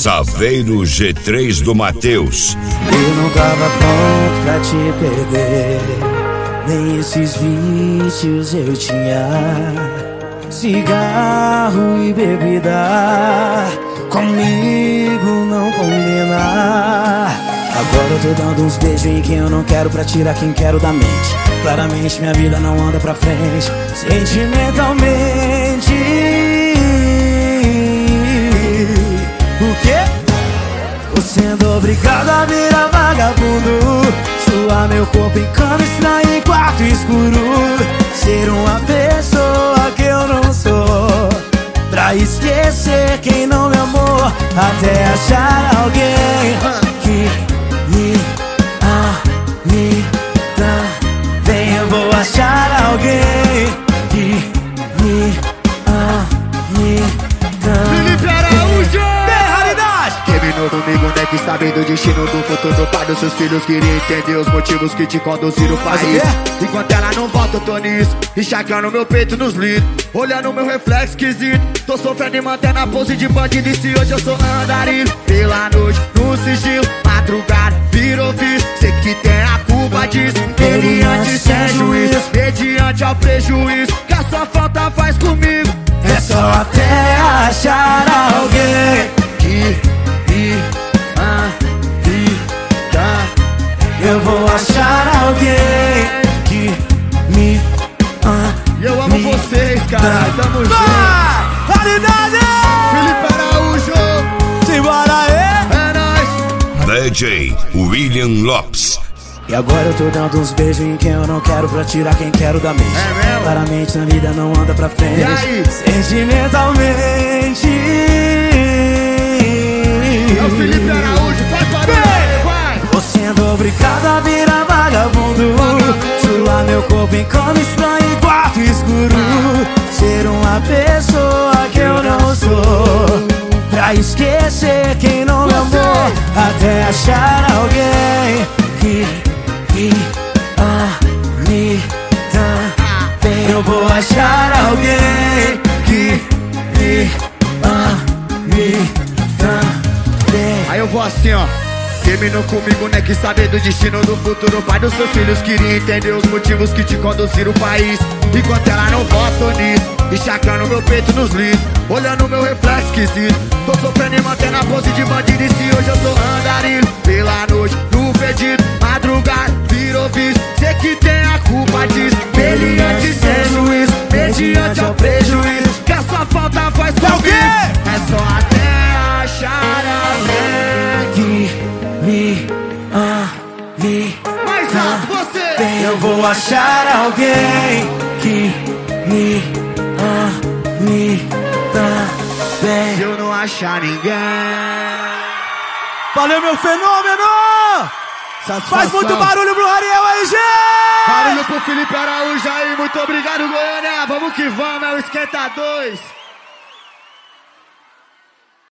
Saveiro G3 do Matheus. Eu não tava pronto pra te perder, nem esses vícios eu tinha. Cigarro e bebida comigo não combina. Agora eu tô dando uns beijos em quem eu não quero pra tirar quem quero da mente. Claramente minha vida não anda pra frente sentimentalmente. O quê? Tô sendo obrigado a virar vagabundo, suar meu corpo em cama estranha em quarto escuro, ser uma pessoa que eu não sou, pra esquecer quem não me amou, até achar alguém que me também. Eu vou achar alguém que me também. Felipe Araújo! Terminou comigo, né, que sabe do destino do futuro pai dos seus filhos. Queria entender os motivos que te conduziram ao país. Enquanto ela não volta, eu tô nisso, enxergando meu peito nos litros, olhando meu reflexo esquisito. Tô sofrendo e mantendo a pose de bandido. E se hoje eu sou andarilho, pela noite, no sigilo, madrugada, virou vício. Sei que tem a culpa disso, mediante sem juízo, mediante ao prejuízo que a sua falta faz comigo. É só até achar alguém que eu vou achar alguém que me E eu amo vocês, cara. Tamo junto. Qualidade! Felipe Araújo, Simbora aí! é nóis. DJ William Lopes. E agora eu tô dando uns beijos em quem eu não quero pra tirar quem quero da mente. É mesmo? Claramente na vida não anda pra frente E aí? sentimentalmente. É o Felipe Araújo, faz barulho, vai. Tô sendo obrigado a virar vagabundo, suar meu corpo em cama estranha em quarto escuro, ser uma pessoa que eu não sou, pra esquecer quem não me amou, até achar alguém que me também. Eu vou achar alguém que me também. Aí eu vou assim, ó. Terminou comigo, né, que saber do destino do futuro pai dos seus filhos. Queria entender os motivos que te conduziram ao país. Enquanto ela não volta nisso, enxergando meu peito nos litros, olhando meu reflexo esquisito. Tô sofrendo e mantendo a pose de bandido. E se hoje eu sou andarilho, pela noite, no pedido, madrugada, virou vício. Sei que tem a culpa disso, mediante sem juízo, mediante ao prejuízo que a sua falta faz comigo. É só até achar alguém Que me mais alto, você. eu vou achar alguém que me também. Se eu não achar ninguém, Valeu, meu fenômeno! satisfação. Faz muito barulho pro Ariel aí, gente! Barulho pro Felipe Araújo aí, muito obrigado, Goiânia. Vamos que vamos, é o Esquenta 2.